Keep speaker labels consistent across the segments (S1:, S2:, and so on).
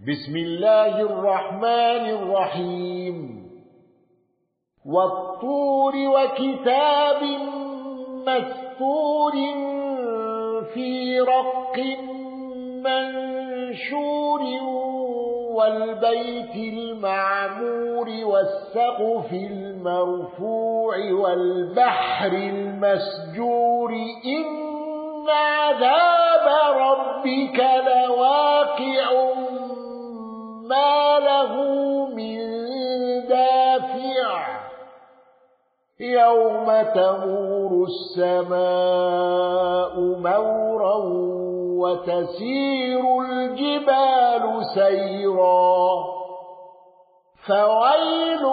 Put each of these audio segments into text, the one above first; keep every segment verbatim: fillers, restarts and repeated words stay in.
S1: بسم الله الرحمن الرحيم والطور وكتاب مسطور في رق منشور والبيت المعمور والسقف المرفوع والبحر المسجور إن عذاب ربك لواقع ما له من دافع يوم تمور السماء مورا وتسير الجبال سيرا فويل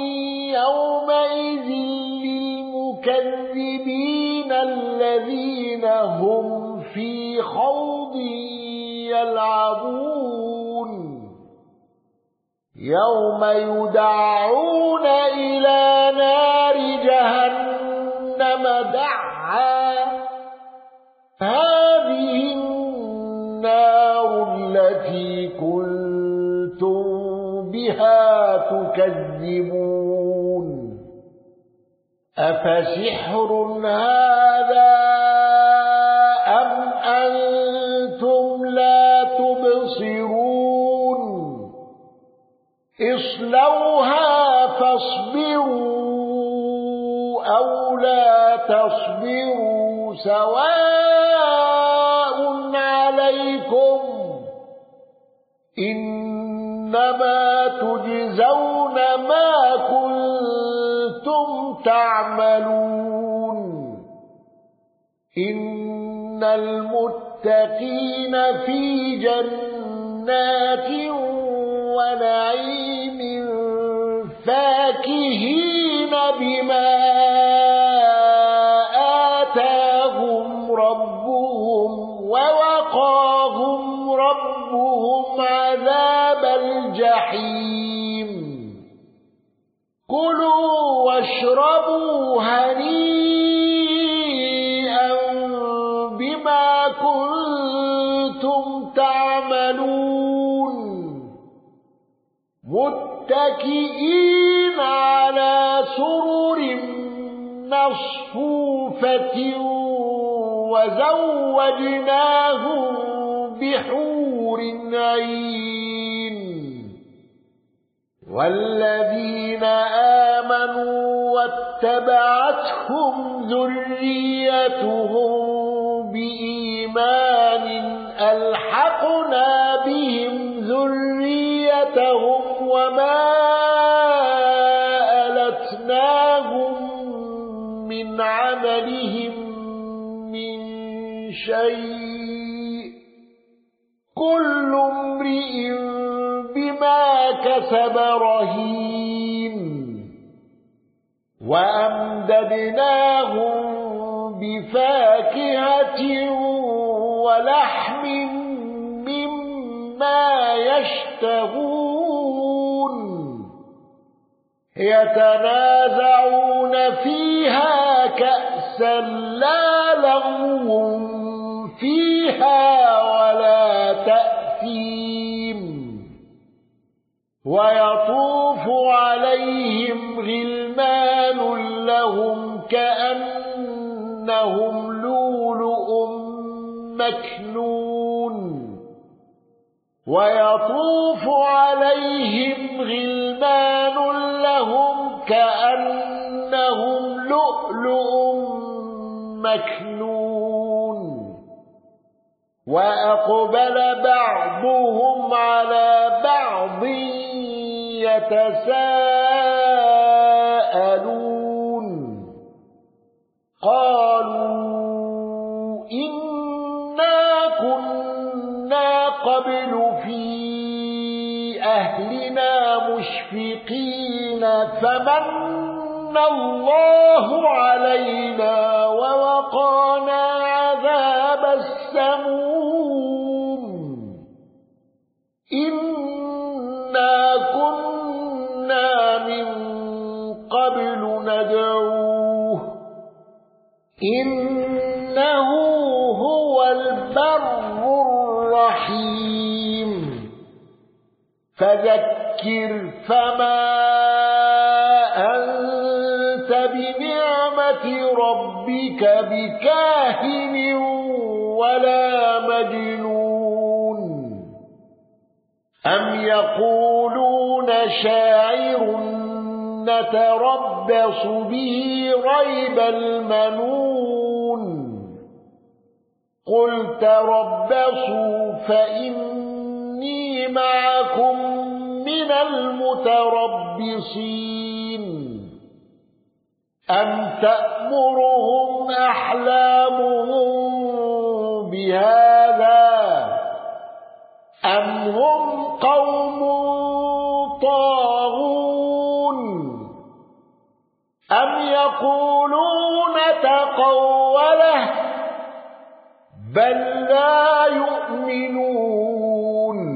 S1: يومئذ للمكذبين الذين هم في خوض يلعبون يوم يدعون إلى نار جهنم دعا هذه النار التي كنتم بها تكذبون أفسحر هذا أم أنتم لا تبصرون اصلوها فاصبروا أو لا تصبروا سواء عليكم إنما تجزون ما كنتم تعملون إن المتقين في جنات ونعيم فاكهين بما آتاهم ربهم ووقاهم ربهم عذاب الجحيم كلوا واشربوا هنيئا بما كنتم تعملون متكئين على سرر مصفوفة وزوجناهم بحور عين والذين آمنوا واتبعتهم ذريتهم بإيمان ألحقنا بهم ذريتهم وما ألتناهم من عملهم من شيء كل امرئ بما كسب رهين وأمددناهم بفاكهة ولحم مما يشتهون يتنازعون فيها كأسا لا لغو فيها ولا تأثيم ويطوف عليهم غلمان لهم كأنهم لؤلؤ مكنون ويطوف عليهم غلمان لهم كأنهم لؤلؤ مكنون وأقبل بعضهم على بعض يتساءلون قالوا إنا كنا قبل في أهلنا مشفقين فمن الله علينا ووقانا عذاب السموم إنا كنا من قبل ندعوه إنه هو البر الرحيم فذكر فما أنت بنعمة ربك بكاهن ولا مجنون أم يقولون شاعر نتربص به ريب المنون قل تربصوا فإني معكم من المتربصين أم تأمرهم أحلامهم بهذا أم هم قوم طاغون أم يقولون تقوله بل لا يؤمنون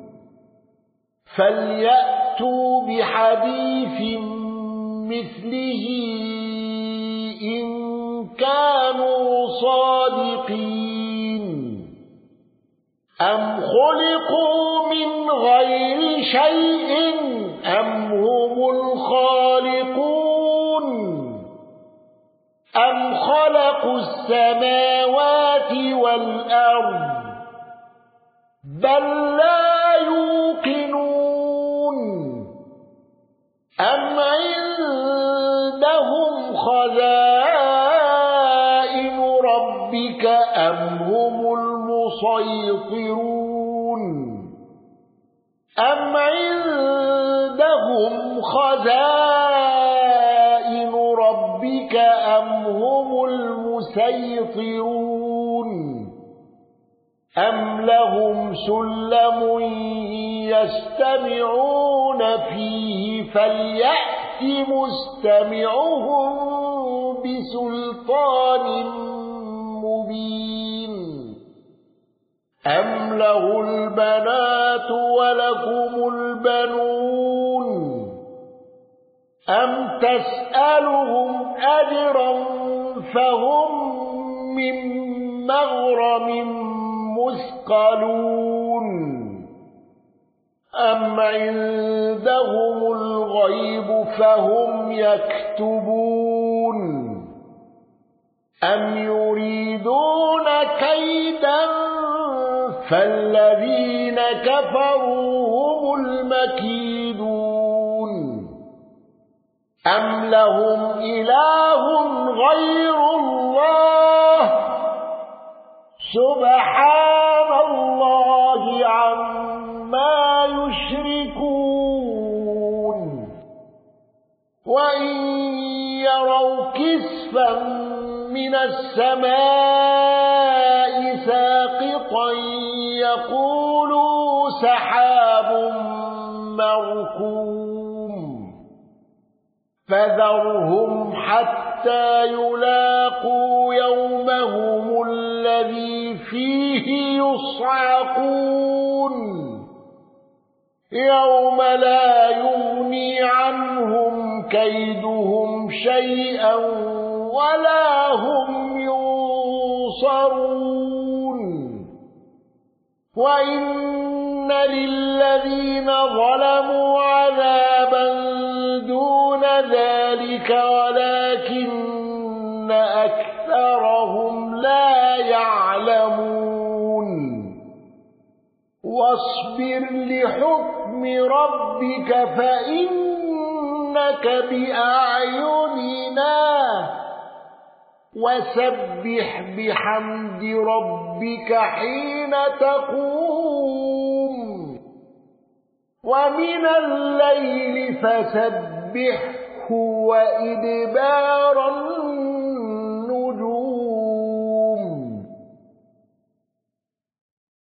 S1: فليأتوا بحديث مثله إن كانوا صادقين أم خلقوا من غير شيء أم هم الخالقون أم خلقوا السماوات والأرض بل لا يوقنون أم عندهم خزائن ربك أم هم المسيطرون أم عندهم خزائن ربك أم هم المسيطرون أم لهم سلم يستمعون فيه فليأت مستمعهم بسلطان مبين أم له البنات ولكم البنون أم تسألهم أجرا فهم من مغرم مثقلون أم عندهم الغيب فهم يكتبون أم يريدون كيدا فالذين كفروا هم المكيدون أم لهم إله غير الله سبحان الله عما يشركون وإن يروا كسفا من السماء ساقطا يقولوا سحاب مركوم فذرهم حتى يلاقوا يومهم الذي فيه يصعقون يوم لا يغني عنهم كيدهم شيئا ولا هم ينصرون وإن للذين ظلموا عذابا دون ذلك ولكن أكثرهم لا يعلمون واصبر لحكم ربك فإنك بأعيننا وسبح بحمد ربك حين تقوم ومن الليل فسبحه وإدبار النجوم